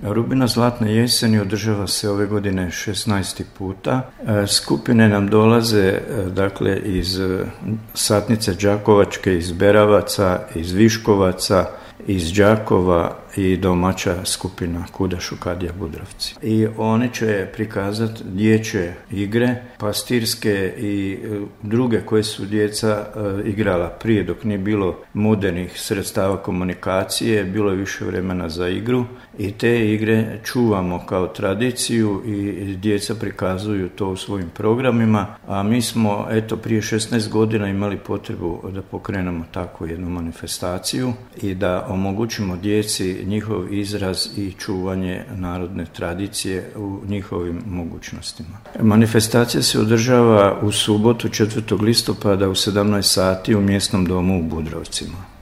Rubina Zlatne jeseni održava se ove godine 16. puta. Skupine nam dolaze dakle iz Satnice Đakovačke, iz Beravaca, iz Viškovaca, iz Đakova i domaća skupina Kuda Šukadija Budrovci. I oni će prikazati dječje igre, pastirske i druge koje su djeca igrala prije dok nije bilo modernih sredstava komunikacije, bilo je više vremena za igru i te igre čuvamo kao tradiciju i djeca prikazuju to u svojim programima, a mi smo prije 16 godina imali potrebu da pokrenemo takvu jednu manifestaciju i da omogućimo djeci njihov izraz i čuvanje narodne tradicije u njihovim mogućnostima. Manifestacija se održava u subotu 4. listopada u 17 sati u mjesnom domu u Budrovcima.